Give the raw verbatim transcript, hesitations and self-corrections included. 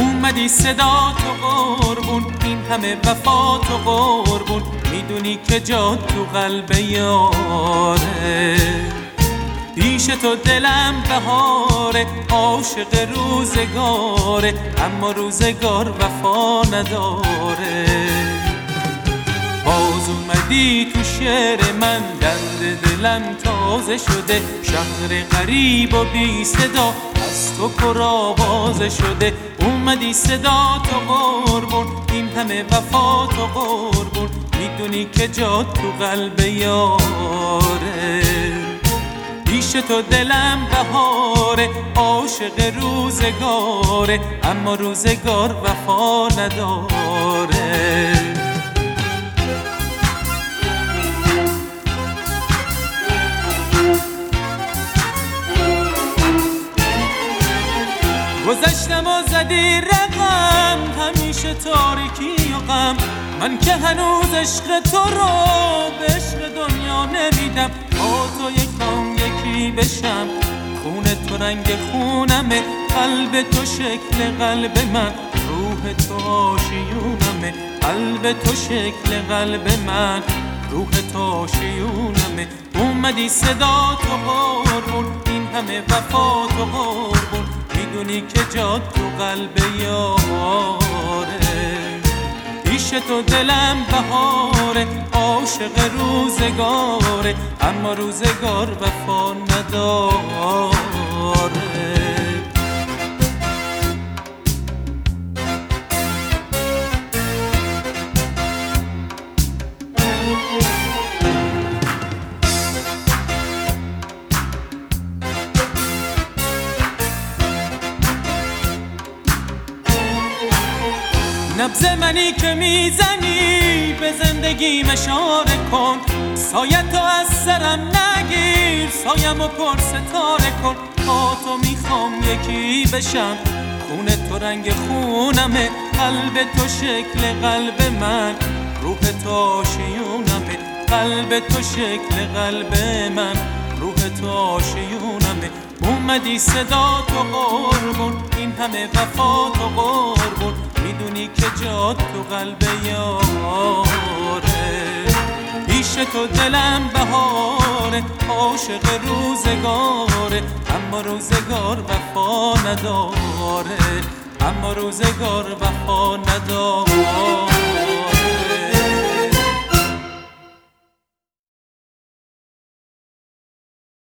اومدی صدا تو قربون، این همه وفا تو قربون، میدونی که جا تو قلب یاره. پیش تو دلم بهاره، عاشق روزگاره، اما روزگار وفا نداره. باز اومدی تو شعر من، درد دلم تازه شده، شهر غریب و بی صدا از تو پر آوازه شده. اومدی صدا تو قربون، این همه وفا تو قربون، میدونی که جا تو قلب یاره. پیش تو دلم بهاره، عاشق روزگاره، اما روزگار وفا نداره. گذشتم و زدی رقم، همیشه تاریکی و غم، من که هنوز عشق تو رو به عشق دنیا نمیدم. با تو یک خام یکی بشم، خون تو رنگ خونمه، قلب تو شکل قلب من، روح تو آشیونمه. قلب تو شکل قلب من، روح تو آشیونمه. اومدی صدا تو قربون، این همه وفا تو قربون، میدونی که جا تو قلب یاره. پیش تو دلم بهاره، عاشق روزگاره، اما روزگار وفا نداره. نبض منی که میزنی، به زندگیم اشاره کن، سایه تو از سرم نگیر، سایم و پر ستاره کن. با تو میخوام یکی بشم، خون تو رنگ خونمه، قلب تو شکل قلب من، روح تو آشیونمه. قلب تو شکل قلب من، روح تو آشیونمه. اومدی صدا تو قربون، این همه وفا تو قربون، میدونی که جا تو قلب یاره. پیش تو دلم بهاره، عاشق روزگاره، اما روزگار وفا نداره، اما روزگار وفا نداره.